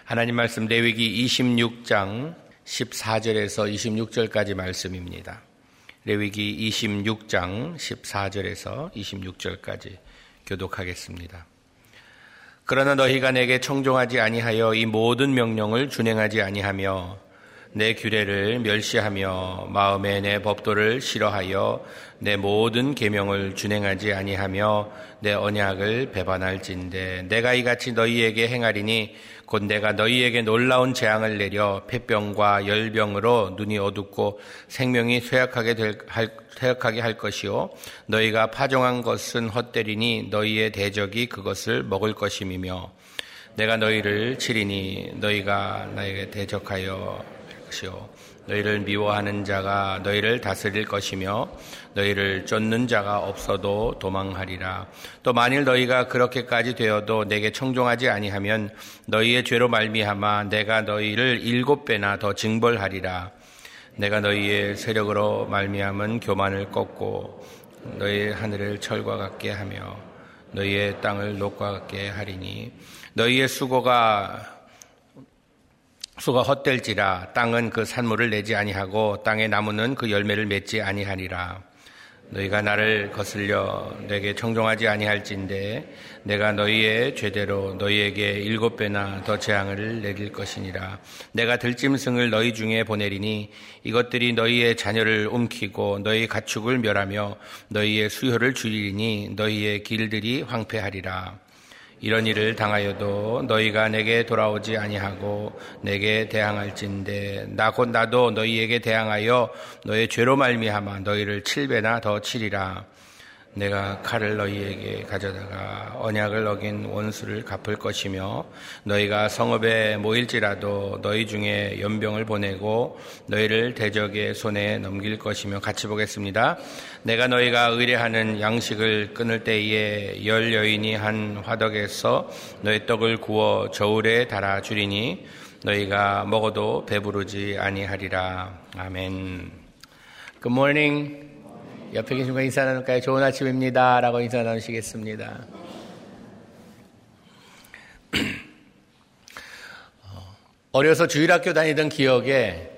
하나님 말씀 레위기 26장 14절에서 26절까지 말씀입니다. 레위기 26장 14절에서 26절까지 교독하겠습니다. 그러나 너희가 내게 청종하지 아니하여 이 모든 명령을 준행하지 아니하며 내 규례를 멸시하며 마음에 내 법도를 싫어하여 내 모든 계명을 준행하지 아니하며 내 언약을 배반할진대 내가 이같이 너희에게 행하리니 곧 내가 너희에게 놀라운 재앙을 내려 폐병과 열병으로 눈이 어둡고 생명이 쇠약하게 할 것이요 너희가 파종한 것은 헛되리니 너희의 대적이 그것을 먹을 것임이며 내가 너희를 치리니 너희가 나에게 대적하여 것이요 너희를 미워하는 자가 너희를 다스릴 것이며 너희를 쫓는 자가 없어도 도망하리라. 또 만일 너희가 그렇게까지 되어도 내게 청종하지 아니하면 너희의 죄로 말미암아 내가 너희를 7배나 더 징벌하리라. 내가 너희의 세력으로 말미암은 교만을 꺾고 너희의 하늘을 철과 같게 하며 너희의 땅을 녹과 같게 하리니 너희의 수고가 헛될지라. 땅은 그 산물을 내지 아니하고 땅의 나무는 그 열매를 맺지 아니하리라. 너희가 나를 거슬려 내게 청종하지 아니할진대 내가 너희의 죄대로 너희에게 7배나 더 재앙을 내릴 것이니라. 내가 들짐승을 너희 중에 보내리니 이것들이 너희의 자녀를 움키고 너희 가축을 멸하며 너희의 수효를 줄이리니 너희의 길들이 황폐하리라. 이런 일을 당하여도 너희가 내게 돌아오지 아니하고 내게 대항할진대 나도 너희에게 대항하여 너희 죄로 말미암아 너희를 7배나 더 치리라. 내가 칼을 너희에게 가져다가 언약을 어긴 원수를 갚을 것이며 너희가 성읍에 모일지라도 너희 중에 연병을 보내고 너희를 대적의 손에 넘길 것이며 같이 보겠습니다. 내가 너희가 의뢰하는 양식을 끊을 때에 10 여인이 한 화덕에서 너희 떡을 구워 저울에 달아 주리니 너희가 먹어도 배부르지 아니하리라. 아멘. Good morning. 옆에 계신 분 인사 나눌까요? 좋은 아침입니다 라고 인사 나누시겠습니다. 어려서 주일학교 다니던 기억에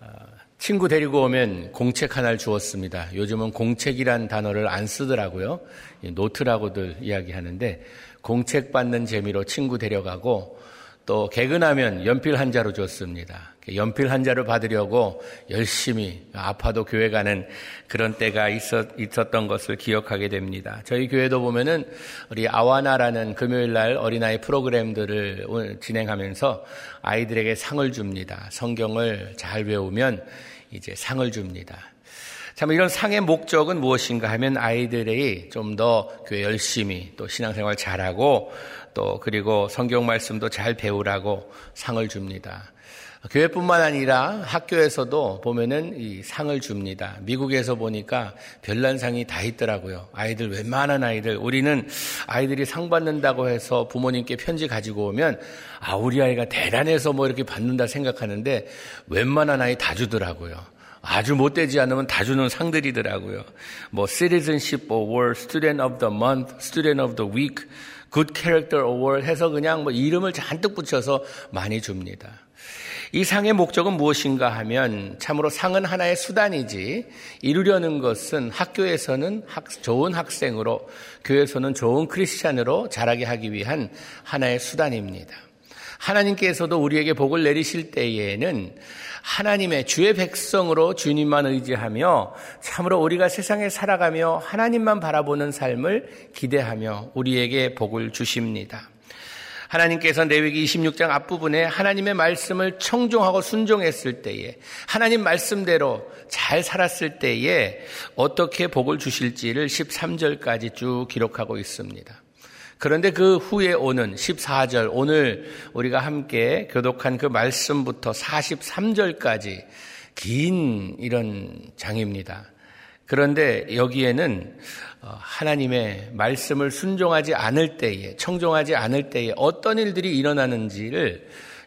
친구 데리고 오면 공책 하나를 주었습니다. 요즘은 공책이란 단어를 안 쓰더라고요. 노트라고들 이야기하는데 공책 받는 재미로 친구 데려가고 또 개근하면 연필 한 자루 줬습니다. 연필 한 자루 받으려고 열심히 아파도 교회 가는 그런 때가 있었던 것을 기억하게 됩니다. 저희 교회도 보면은 우리 아와나라는 금요일날 어린아이 프로그램들을 진행하면서 아이들에게 상을 줍니다. 성경을 잘 배우면 이제 상을 줍니다. 참 이런 상의 목적은 무엇인가 하면 아이들이 좀 더 교회 열심히 또 신앙생활 잘하고 또 그리고 성경 말씀도 잘 배우라고 상을 줍니다. 교회뿐만 아니라 학교에서도 보면은 이 상을 줍니다. 미국에서 보니까 별난 상이 다 있더라고요. 아이들 웬만한 아이들 우리는 아이들이 상 받는다고 해서 부모님께 편지 가지고 오면 우리 아이가 대단해서 뭐 이렇게 받는다 생각하는데 웬만한 아이 다 주더라고요. 아주 못되지 않으면 다 주는 상들이더라고요. 뭐 Citizenship Award, Student of the Month, Student of the Week, Good Character Award 해서 그냥 뭐 이름을 잔뜩 붙여서 많이 줍니다. 이 상의 목적은 무엇인가 하면 참으로 상은 하나의 수단이지 이루려는 것은 학교에서는 좋은 학생으로 교회에서는 좋은 크리스찬으로 자라게 하기 위한 하나의 수단입니다. 하나님께서도 우리에게 복을 내리실 때에는 하나님의 주의 백성으로 주님만 의지하며 참으로 우리가 세상에 살아가며 하나님만 바라보는 삶을 기대하며 우리에게 복을 주십니다. 하나님께서 레위기 26장 앞부분에 하나님의 말씀을 청종하고 순종했을 때에 하나님 말씀대로 잘 살았을 때에 어떻게 복을 주실지를 13절까지 쭉 기록하고 있습니다. 그런데 그 후에 오는 14절 오늘 우리가 함께 교독한 그 말씀부터 43절까지 긴 이런 장입니다. 그런데 여기에는 하나님의 말씀을 순종하지 않을 때에 청종하지 않을 때에 어떤 일들이 일어나는지를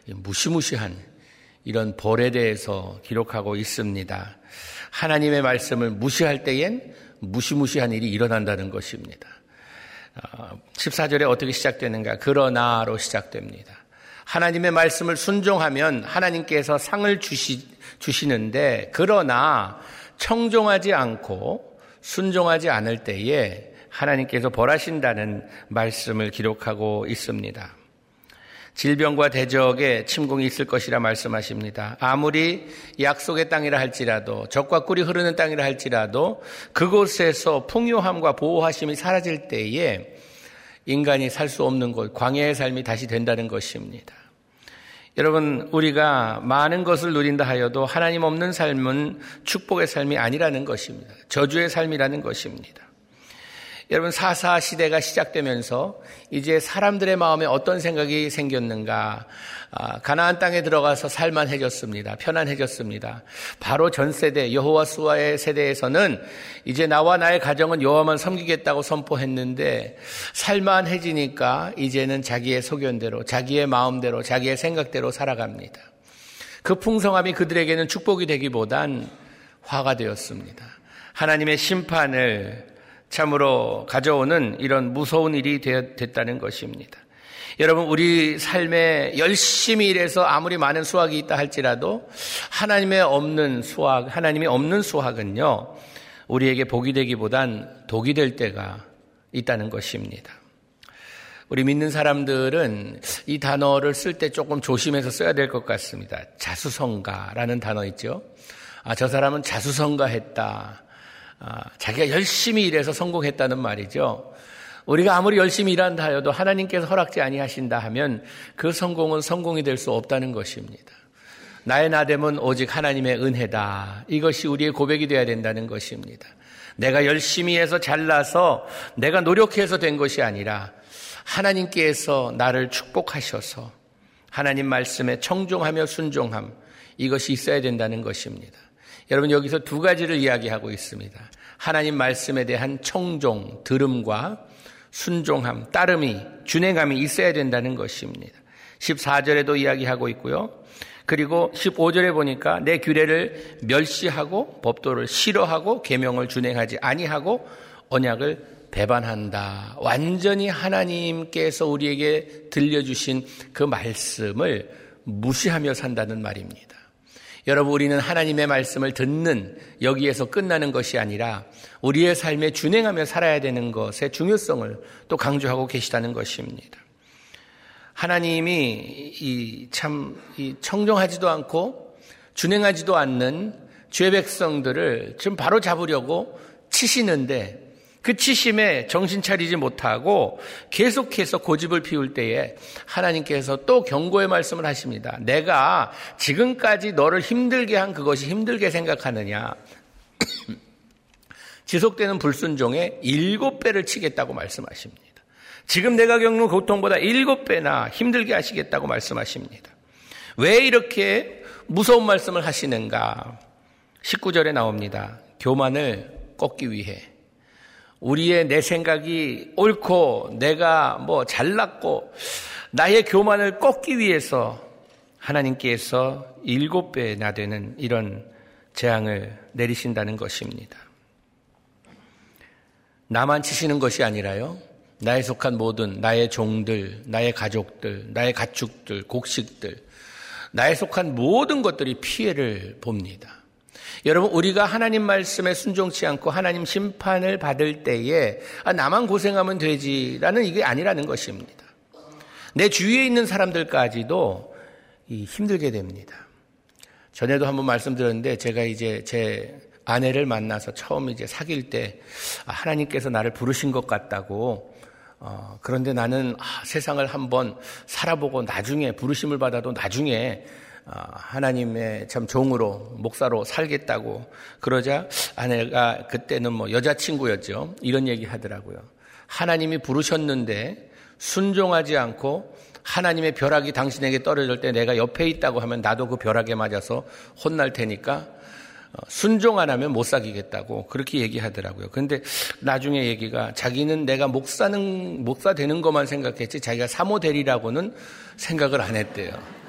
무시무시한 이런 벌에 대해서 기록하고 있습니다. 하나님의 말씀을 무시할 때엔 무시무시한 일이 일어난다는 것입니다. 14절에 어떻게 시작되는가? 그러나로 시작됩니다. 하나님의 말씀을 순종하면 하나님께서 상을 주시는데, 그러나 청종하지 않고 순종하지 않을 때에 하나님께서 벌하신다는 말씀을 기록하고 있습니다. 질병과 대적에 침공이 있을 것이라 말씀하십니다. 아무리 약속의 땅이라 할지라도, 젖과 꿀이 흐르는 땅이라 할지라도 그곳에서 풍요함과 보호하심이 사라질 때에 인간이 살 수 없는 곳, 광야의 삶이 다시 된다는 것입니다. 여러분, 우리가 많은 것을 누린다 하여도 하나님 없는 삶은 축복의 삶이 아니라는 것입니다. 저주의 삶이라는 것입니다. 여러분, 4.4 시대가 시작되면서 이제 사람들의 마음에 어떤 생각이 생겼는가? 가나안 땅에 들어가서 살만해졌습니다. 편안해졌습니다. 바로 전 세대, 여호와수아의 세대에서는 이제 나와 나의 가정은 여호와만 섬기겠다고 선포했는데, 살만해지니까 이제는 자기의 소견대로, 자기의 마음대로, 자기의 생각대로 살아갑니다. 그 풍성함이 그들에게는 축복이 되기보단 화가 되었습니다. 하나님의 심판을 참으로 가져오는 이런 무서운 일이 됐다는 것입니다. 여러분, 우리 삶에 열심히 일해서 아무리 많은 수확이 있다 할지라도 하나님이 없는 수확은요, 우리에게 복이 되기보단 독이 될 때가 있다는 것입니다. 우리 믿는 사람들은 이 단어를 쓸 때 조금 조심해서 써야 될 것 같습니다. 자수성가라는 단어 있죠. 저 사람은 자수성가했다. 자기가 열심히 일해서 성공했다는 말이죠. 우리가 아무리 열심히 일한다 하여도 하나님께서 허락지 아니하신다 하면 그 성공은 성공이 될 수 없다는 것입니다. 나의 나됨은 오직 하나님의 은혜다. 이것이 우리의 고백이 되어야 된다는 것입니다. 내가 열심히 해서 잘나서 내가 노력해서 된 것이 아니라 하나님께서 나를 축복하셔서 하나님 말씀에 청종하며 순종함, 이것이 있어야 된다는 것입니다. 여러분, 여기서 두 가지를 이야기하고 있습니다. 하나님 말씀에 대한 청종, 들음과 순종함, 따름이, 준행함이 있어야 된다는 것입니다. 14절에도 이야기하고 있고요. 그리고 15절에 보니까 내 규례를 멸시하고 법도를 싫어하고 계명을 준행하지 아니하고 언약을 배반한다. 완전히 하나님께서 우리에게 들려주신 그 말씀을 무시하며 산다는 말입니다. 여러분, 우리는 하나님의 말씀을 듣는, 여기에서 끝나는 것이 아니라 우리의 삶에 준행하며 살아야 되는 것의 중요성을 또 강조하고 계시다는 것입니다. 하나님이 청정하지도 않고 준행하지도 않는 죄 백성들을 지금 바로 잡으려고 치시는데, 그 치심에 정신 차리지 못하고 계속해서 고집을 피울 때에 하나님께서 또 경고의 말씀을 하십니다. 내가 지금까지 너를 힘들게 한 그것이 힘들게 생각하느냐? 지속되는 불순종에 7배를 치겠다고 말씀하십니다. 지금 내가 겪는 고통보다 7배나 힘들게 하시겠다고 말씀하십니다. 왜 이렇게 무서운 말씀을 하시는가? 19절에 나옵니다. 교만을 꺾기 위해. 우리의 내 생각이 옳고 내가 잘났고 나의 교만을 꺾기 위해서 하나님께서 7배나 되는 이런 재앙을 내리신다는 것입니다. 나만 치시는 것이 아니라요, 나에 속한 모든 나의 종들, 나의 가족들, 나의 가축들, 곡식들, 나에 속한 모든 것들이 피해를 봅니다. 여러분, 우리가 하나님 말씀에 순종치 않고 하나님 심판을 받을 때에 나만 고생하면 되지라는 이게 아니라는 것입니다. 내 주위에 있는 사람들까지도 힘들게 됩니다. 전에도 한번 말씀드렸는데, 제가 이제 제 아내를 만나서 처음 이제 사귈 때 하나님께서 나를 부르신 것 같다고, 그런데 나는 세상을 한번 살아보고 나중에 부르심을 받아도 나중에 하나님의 참 종으로, 목사로 살겠다고 그러자 아내가, 그때는 여자친구였죠, 이런 얘기 하더라고요. 하나님이 부르셨는데 순종하지 않고 하나님의 벼락이 당신에게 떨어질 때 내가 옆에 있다고 하면 나도 그 벼락에 맞아서 혼날 테니까 순종 안 하면 못 사귀겠다고 그렇게 얘기하더라고요. 그런데 나중에 얘기가, 자기는 내가 목사 되는 것만 생각했지 자기가 사모 되리라고는 생각을 안 했대요.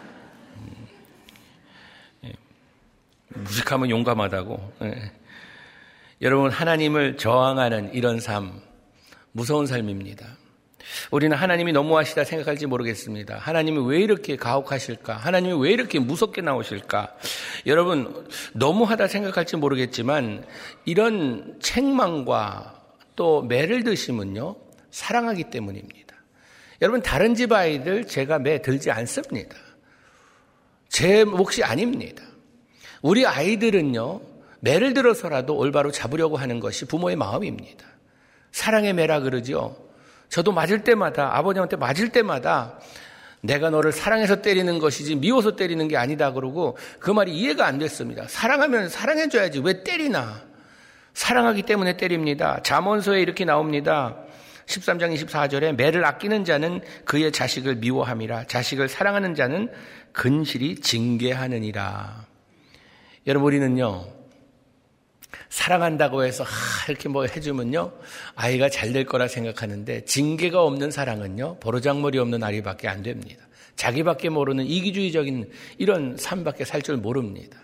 무식하면 용감하다고. 여러분, 하나님을 저항하는 이런 삶, 무서운 삶입니다. 우리는 하나님이 너무하시다 생각할지 모르겠습니다. 하나님이 왜 이렇게 가혹하실까? 하나님이 왜 이렇게 무섭게 나오실까? 여러분, 너무하다 생각할지 모르겠지만 이런 책망과 또 매를 드심은요, 사랑하기 때문입니다. 여러분, 다른 집 아이들 제가 매 들지 않습니다. 제 몫이 아닙니다. 우리 아이들은요, 매를 들어서라도 올바로 잡으려고 하는 것이 부모의 마음입니다. 사랑의 매라 그러죠. 저도 맞을 때마다, 아버님한테 맞을 때마다 내가 너를 사랑해서 때리는 것이지 미워서 때리는 게 아니다 그러고 그 말이 이해가 안 됐습니다. 사랑하면 사랑해줘야지 왜 때리나. 사랑하기 때문에 때립니다. 잠언서에 이렇게 나옵니다. 13장 24절에 매를 아끼는 자는 그의 자식을 미워함이라. 자식을 사랑하는 자는 근실히 징계하느니라. 여러분, 우리는요, 사랑한다고 해서 이렇게 뭐 해주면요, 아이가 잘 될 거라 생각하는데 징계가 없는 사랑은요, 보르장머리 없는 아이밖에 안 됩니다. 자기밖에 모르는 이기주의적인 이런 삶밖에 살 줄 모릅니다.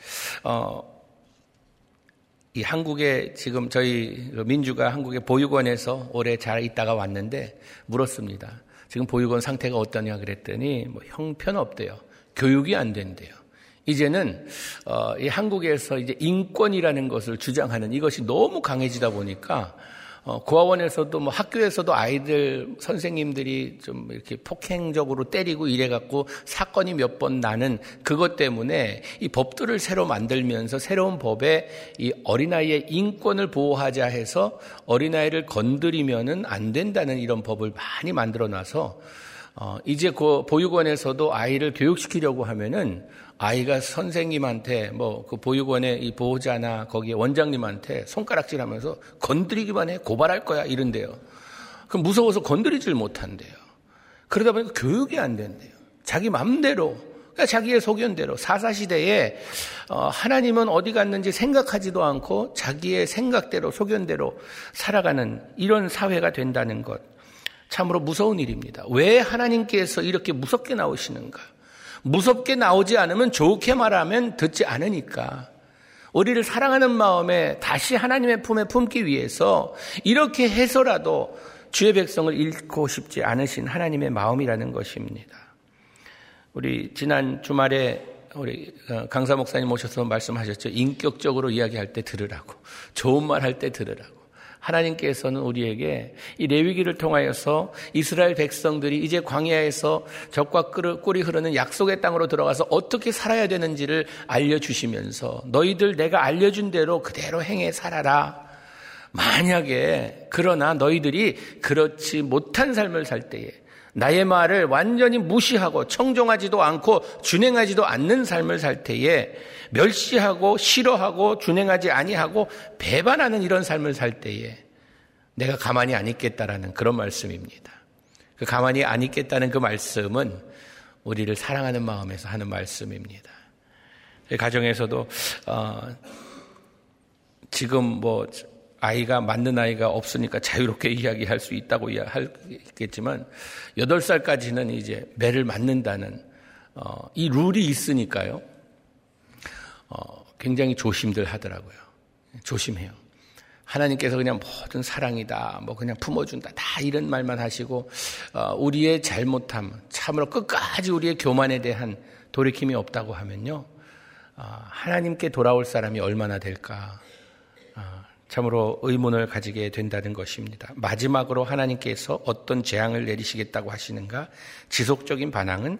이 한국에 지금 저희 민주가 한국의 보육원에서 오래 잘 있다가 왔는데 물었습니다. 지금 보육원 상태가 어떠냐 그랬더니 뭐 형편없대요. 교육이 안 된대요. 이제는 이 한국에서 이제 인권이라는 것을 주장하는 이것이 너무 강해지다 보니까 고아원에서도 뭐 학교에서도 아이들 선생님들이 좀 이렇게 폭행적으로 때리고 이래갖고 사건이 몇 번 나는 그것 때문에 이 법들을 새로 만들면서 새로운 법에 이 어린아이의 인권을 보호하자 해서 어린아이를 건드리면은 안 된다는 이런 법을 많이 만들어놔서 이제 그 보육원에서도 아이를 교육시키려고 하면은 아이가 선생님한테 뭐 그 보육원의 이 보호자나 거기 원장님한테 손가락질하면서 건드리기만 해 고발할 거야 이런데요. 그럼 무서워서 건드리질 못한대요. 그러다 보니까 교육이 안 된대요. 자기 맘대로, 그러니까 자기의 소견대로 사사시대에 하나님은 어디 갔는지 생각하지도 않고 자기의 생각대로 소견대로 살아가는 이런 사회가 된다는 것, 참으로 무서운 일입니다. 왜 하나님께서 이렇게 무섭게 나오시는가? 무섭게 나오지 않으면 좋게 말하면 듣지 않으니까. 우리를 사랑하는 마음에 다시 하나님의 품에 품기 위해서 이렇게 해서라도 주의 백성을 잃고 싶지 않으신 하나님의 마음이라는 것입니다. 우리 지난 주말에 우리 강사 목사님 오셔서 말씀하셨죠. 인격적으로 이야기할 때 들으라고. 좋은 말 할 때 들으라고. 하나님께서는 우리에게 이 레위기를 통하여서 이스라엘 백성들이 이제 광야에서 젖과 꿀이 흐르는 약속의 땅으로 들어가서 어떻게 살아야 되는지를 알려주시면서 너희들 내가 알려준 대로 그대로 행해 살아라. 만약에 그러나 너희들이 그렇지 못한 삶을 살 때에 나의 말을 완전히 무시하고 청종하지도 않고 준행하지도 않는 삶을 살 때에 멸시하고 싫어하고 준행하지 아니하고 배반하는 이런 삶을 살 때에 내가 가만히 안 있겠다라는 그런 말씀입니다. 그 가만히 안 있겠다는 그 말씀은 우리를 사랑하는 마음에서 하는 말씀입니다. 가정에서도 지금 뭐 아이가 맞는 아이가 없으니까 자유롭게 이야기할 수 있다고 하겠지만 8살까지는 이제 매를 맞는다는 이 룰이 있으니까요. 굉장히 조심들 하더라고요. 조심해요. 하나님께서 그냥 모든 사랑이다, 뭐 그냥 품어준다, 다 이런 말만 하시고 우리의 잘못함, 참으로 끝까지 우리의 교만에 대한 돌이킴이 없다고 하면요. 하나님께 돌아올 사람이 얼마나 될까. 참으로 의문을 가지게 된다는 것입니다. 마지막으로 하나님께서 어떤 재앙을 내리시겠다고 하시는가? 지속적인 반항은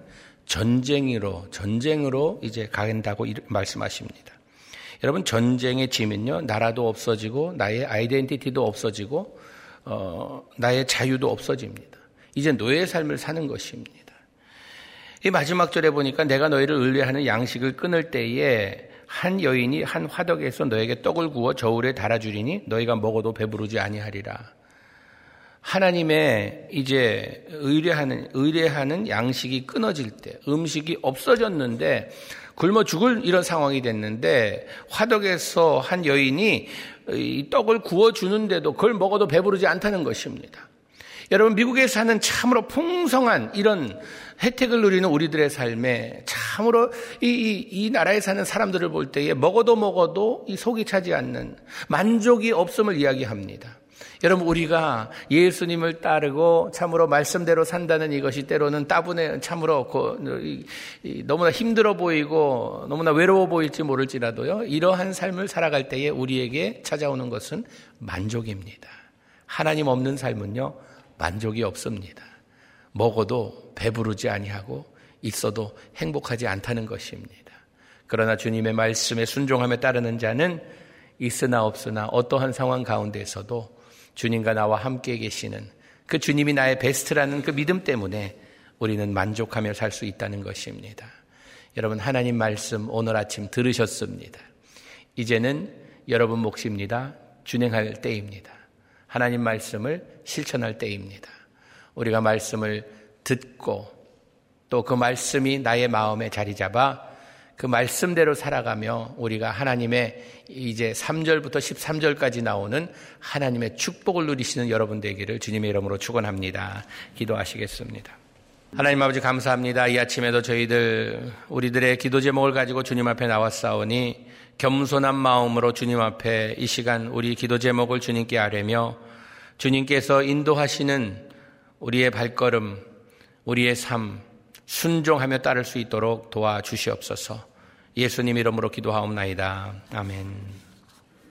전쟁으로 이제 가긴다고 말씀하십니다. 여러분, 전쟁의 짐은요, 나라도 없어지고 나의 아이덴티티도 없어지고 나의 자유도 없어집니다. 이제 노예의 삶을 사는 것입니다. 이 마지막 절에 보니까 내가 너희를 의뢰하는 양식을 끊을 때에 한 여인이 한 화덕에서 너에게 떡을 구워 저울에 달아주리니 너희가 먹어도 배부르지 아니하리라. 하나님의 이제 의뢰하는 양식이 끊어질 때, 음식이 없어졌는데 굶어 죽을 이런 상황이 됐는데 화덕에서 한 여인이 이 떡을 구워주는데도 그걸 먹어도 배부르지 않다는 것입니다. 여러분, 미국에 사는 참으로 풍성한 이런 혜택을 누리는 우리들의 삶에 참으로 이 나라에 사는 사람들을 볼 때에 먹어도 이 속이 차지 않는 만족이 없음을 이야기합니다. 여러분, 우리가 예수님을 따르고 참으로 말씀대로 산다는 이것이 때로는 따분해, 참으로 너무나 힘들어 보이고 너무나 외로워 보일지 모를지라도요, 이러한 삶을 살아갈 때에 우리에게 찾아오는 것은 만족입니다. 하나님 없는 삶은요, 만족이 없습니다. 먹어도 배부르지 아니하고 있어도 행복하지 않다는 것입니다. 그러나 주님의 말씀에 순종하며 따르는 자는 있으나 없으나 어떠한 상황 가운데서도 주님과 나와 함께 계시는 그 주님이 나의 베스트라는 그 믿음 때문에 우리는 만족하며 살 수 있다는 것입니다. 여러분, 하나님 말씀 오늘 아침 들으셨습니다. 이제는 여러분 몫입니다. 준행할 때입니다. 하나님 말씀을 실천할 때입니다. 우리가 말씀을 듣고 또 그 말씀이 나의 마음에 자리 잡아 그 말씀대로 살아가며 우리가 하나님의 이제 3절부터 13절까지 나오는 하나님의 축복을 누리시는 여러분 되기를 주님의 이름으로 축원합니다. 기도하시겠습니다. 하나님 아버지, 감사합니다. 이 아침에도 우리들의 기도 제목을 가지고 주님 앞에 나왔사오니 겸손한 마음으로 주님 앞에 이 시간 우리 기도 제목을 주님께 아뢰며 주님께서 인도하시는 우리의 발걸음, 우리의 삶 순종하며 따를 수 있도록 도와주시옵소서. 예수님 이름으로 기도하옵나이다. 아멘.